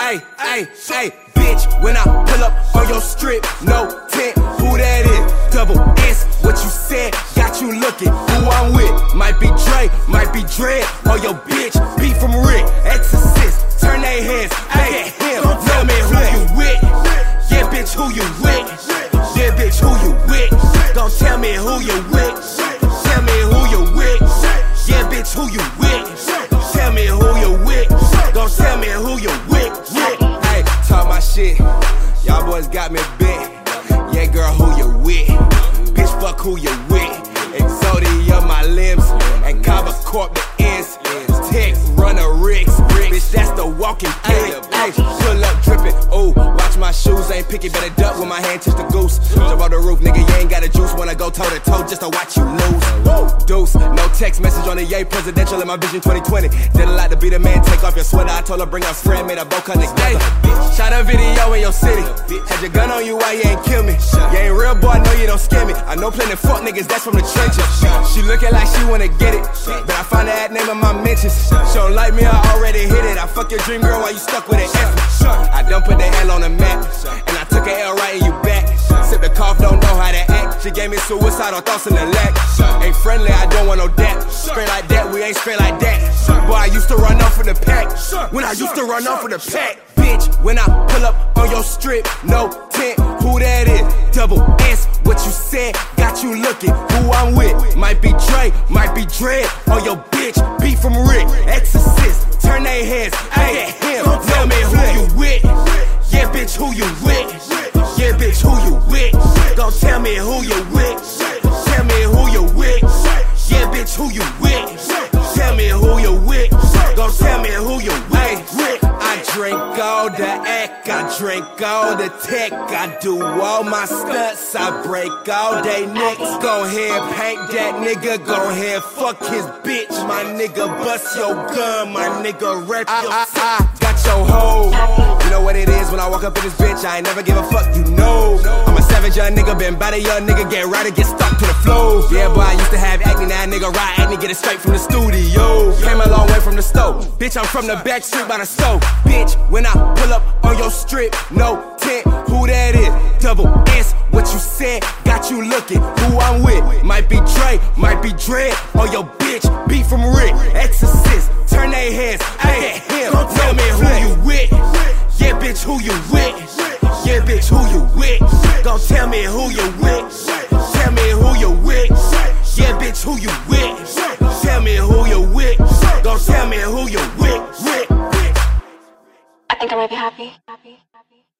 Ay, bitch, when I pull up on your strip, no tent, who that is? Double S, what you said, got you looking, who I'm with. Might be Dre, might be Dread, or your bitch, B from Rick, Exorcist, turn they heads, ay, him, tell me who you with. Yeah, bitch, who you with? Yeah, bitch, who you with? Don't tell me who you with. Tell me who you with. Yeah, bitch, who you with? Tell me who you with. Don't tell me who you with. Hey, talk my shit. Y'all boys got me bit. Yeah, girl, who you with? Bitch, fuck who you with. Exodia, my limbs. And Kava Corp, the ends. Tech, runner, Ricks. Bitch, that's the walking pig. Hey, pull up, drippin'. Oh, watch my shoes, ain't picky. Better duck when my hand touch the goose. Jump off the roof, nigga, you ain't got a juice. Wanna go toe to toe just to watch you lose. Deuce, no text message on the yay. Presidential in my vision 2020. Did a lot to be the man, take off your sweater. I told her bring her friend, made a bow cut together. Shot a video in your city. Had your gun on you, why you ain't kill me? You ain't real boy, I know you don't scare me. I know plenty fuck niggas, that's from the trenches. She looking like she wanna get it, but I find the ad name of my mentions. She don't like me, I already hit it. I fuck your dream girl while you stuck with an F. I done put the L on the map, and I took an L right in you back. Sip the cough, don't know how to act. She gave me suicidal thoughts in the lack. Ain't friendly, I don't want no dap. Straight like that, we ain't straight like that. Boy, I used to run off with the pack. When I used to run off with the pack. Bitch, when I pull up on your strip, no tent, who that is? Double S, what you said, got you looking, who I'm with. Might be Dre, might be Dread, or your bitch, B from Rick, Exorcist, turn they heads, ay, him, tell me who you with. Yeah, bitch, who you with? Yeah, bitch, who you with? Don't tell me who you with. Tell me who you with. Yeah, bitch, who you with? Tell me who you with. Don't tell me who you with. I drink all the act, I drink all the tech, I do all my stunts, I break all they necks. Go ahead, paint that nigga, go ahead, fuck his bitch. My nigga bust your gun, my nigga rep your got your hoe. You know what it is when I walk up in this bitch, I ain't never give a fuck, you know. I'm a savage young nigga, been by the young nigga, get right or get stuck to the flow. Yeah, boy, I used to have acne, now nigga ride acne, get it straight from the studio. Came a long way from the stove, bitch, I'm from the back street by the stove. Bitch, when I pull up on your strip, no tent, who that is? Double S, what you said, got you looking, who I'm with. Might be Dre, might be Dread, or your bitch, B from Rick, Exorcist, turn they heads, ay, him, tell me who you with. Yeah, bitch, who you with? Yeah, bitch, who you with? Don't tell me who you with. Tell me who you with. Yeah, bitch, who you with? Tell me who you with. Don't tell me who you with. I think I might be happy.